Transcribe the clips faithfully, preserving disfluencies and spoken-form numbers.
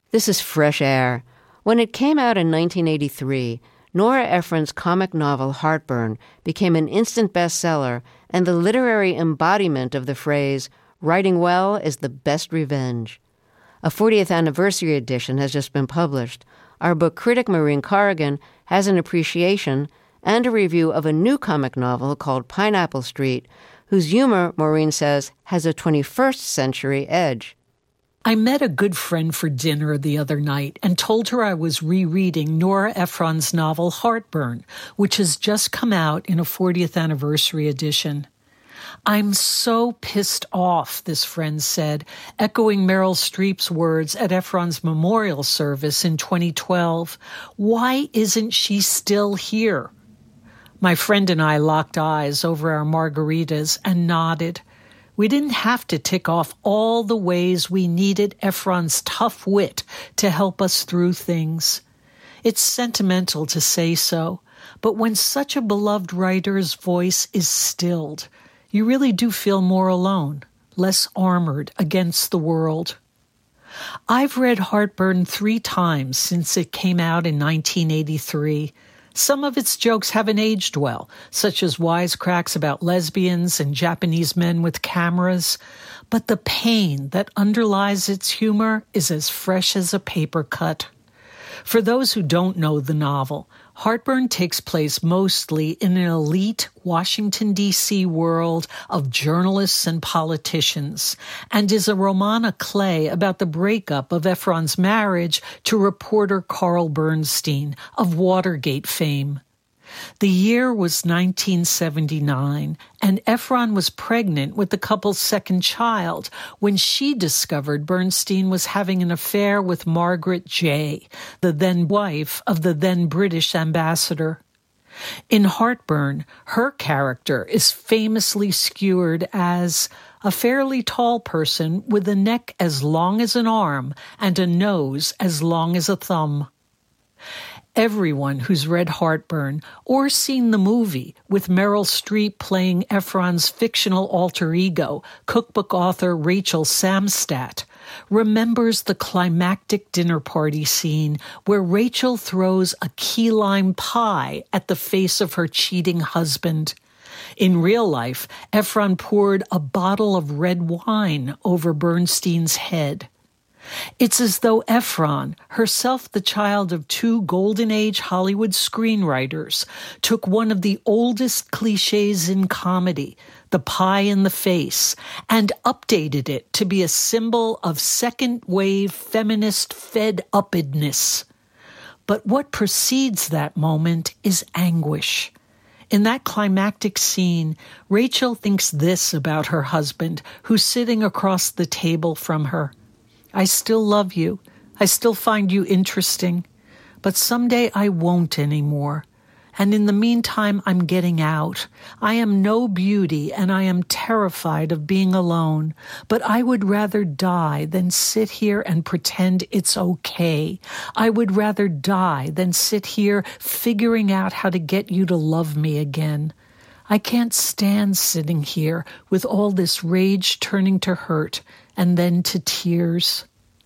This is Fresh Air. When it came out in nineteen eighty-three, Nora Ephron's comic novel Heartburn became an instant bestseller and the literary embodiment of the phrase, writing well is the best revenge. A fortieth anniversary edition has just been published. Our book critic Maureen Corrigan has an appreciation and a review of a new comic novel called Pineapple Street, whose humor, Maureen says, has a twenty-first century edge. I met a good friend for dinner the other night and told her I was rereading Nora Ephron's novel Heartburn, which has just come out in a fortieth anniversary edition. I'm so pissed off, this friend said, echoing Meryl Streep's words at Ephron's memorial service in twenty twelve. Why isn't she still here? My friend and I locked eyes over our margaritas and nodded. We didn't have to tick off all the ways we needed Ephron's tough wit to help us through things. It's sentimental to say so, but when such a beloved writer's voice is stilled, you really do feel more alone, less armored against the world. I've read Heartburn three times since it came out in nineteen eighty-three. Some of its jokes haven't aged well, such as wisecracks about lesbians and Japanese men with cameras, but the pain that underlies its humor is as fresh as a paper cut. For those who don't know the novel, Heartburn takes place mostly in an elite Washington, D C world of journalists and politicians, and is a roman à clef about the breakup of Ephron's marriage to reporter Carl Bernstein of Watergate fame. The year was nineteen seventy-nine, and Ephron was pregnant with the couple's second child when she discovered Bernstein was having an affair with Margaret Jay, the then wife of the then British ambassador. In Heartburn, her character is famously skewered as a fairly tall person with a neck as long as an arm and a nose as long as a thumb. Everyone who's read Heartburn or seen the movie with Meryl Streep playing Ephron's fictional alter ego, cookbook author Rachel Samstat, remembers the climactic dinner party scene where Rachel throws a key lime pie at the face of her cheating husband. In real life, Ephron poured a bottle of red wine over Bernstein's head. It's as though Ephron, herself the child of two Golden Age Hollywood screenwriters, took one of the oldest cliches in comedy, the pie in the face, and updated it to be a symbol of second-wave feminist fed-uppedness. But what precedes that moment is anguish. In that climactic scene, Rachel thinks this about her husband, who's sitting across the table from her. I still love you. I still find you interesting. But someday I won't anymore. And in the meantime, I'm getting out. I am no beauty, and I am terrified of being alone. But I would rather die than sit here and pretend it's okay. I would rather die than sit here figuring out how to get you to love me again. I can't stand sitting here with all this rage turning to hurt and then to tears.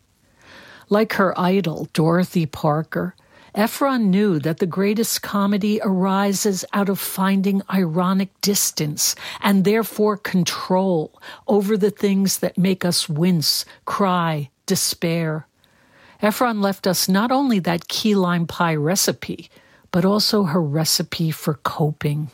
Like her idol, Dorothy Parker, Ephron knew that the greatest comedy arises out of finding ironic distance and therefore control over the things that make us wince, cry, despair. Ephron left us not only that key lime pie recipe, but also her recipe for coping.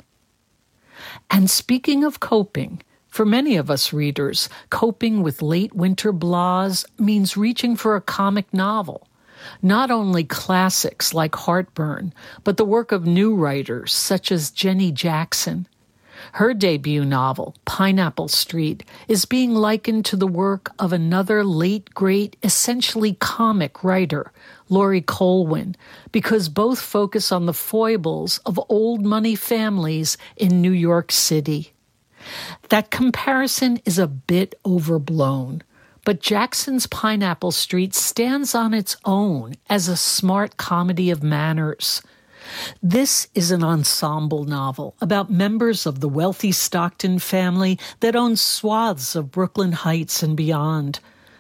And speaking of coping, for many of us readers, coping with late winter blahs means reaching for a comic novel. Not only classics like Heartburn, but the work of new writers such as Jenny Jackson. Her debut novel, Pineapple Street, is being likened to the work of another late, great, essentially comic writer, Laurie Colwin, because both focus on the foibles of old money families in New York City. That comparison is a bit overblown, but Jackson's Pineapple Street stands on its own as a smart comedy of manners. This is an ensemble novel about members of the wealthy Stockton family that owns swaths of Brooklyn Heights and beyond.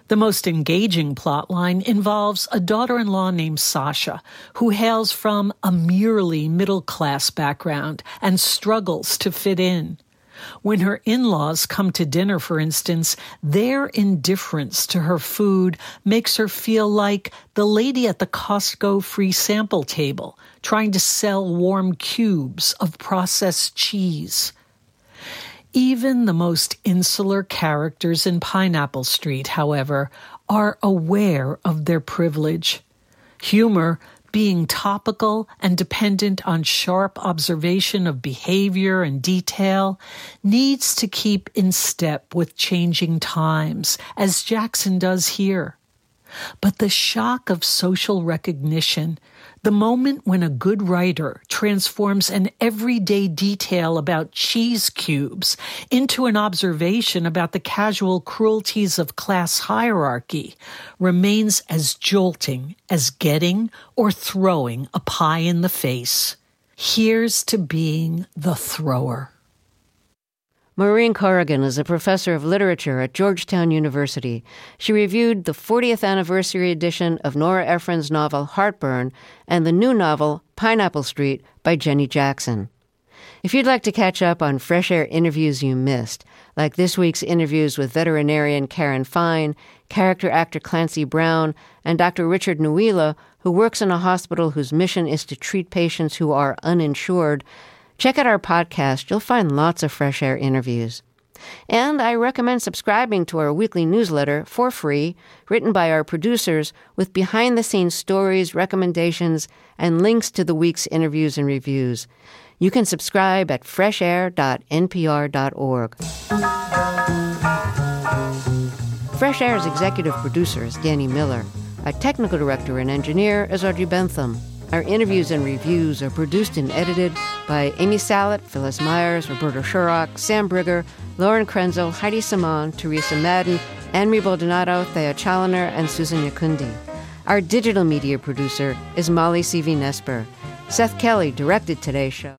The most engaging plotline involves a daughter-in-law named Sasha, who hails from a merely middle-class background and struggles to fit in. When her in-laws come to dinner, for instance, their indifference to her food makes her feel like the lady at the Costco free sample table trying to sell warm cubes of processed cheese. Even the most insular characters in Pineapple Street, however, are aware of their privilege. Humor, being topical and dependent on sharp observation of behavior and detail, needs to keep in step with changing times, as Jackson does here. But the shock of social recognition, the moment when a good writer transforms an everyday detail about cheese cubes into an observation about the casual cruelties of class hierarchy, remains as jolting as getting or throwing a pie in the face. Here's to being the thrower. Maureen Corrigan is a professor of literature at Georgetown University. She reviewed the fortieth anniversary edition of Nora Ephron's novel Heartburn and the new novel Pineapple Street by Jenny Jackson. If you'd like to catch up on Fresh Air interviews you missed, like this week's interviews with veterinarian Karen Fine, character actor Clancy Brown, and Doctor Richard Nuila, who works in a hospital whose mission is to treat patients who are uninsured, check out our podcast. You'll find lots of Fresh Air interviews. And I recommend subscribing to our weekly newsletter for free, written by our producers, with behind-the-scenes stories, recommendations, and links to the week's interviews and reviews. You can subscribe at fresh air dot n p r dot org. Fresh Air's executive producer is Danny Miller. Our technical director and engineer is Audrey Bentham. Our interviews and reviews are produced and edited by Amy Salet, Phyllis Myers, Roberta Sherrock, Sam Brigger, Lauren Krenzel, Heidi Saman, Teresa Madden, Anne-Marie Baldonado, Thea Chaloner, and Susan Yakundi. Our digital media producer is Molly C V Nesper. Seth Kelly directed today's show.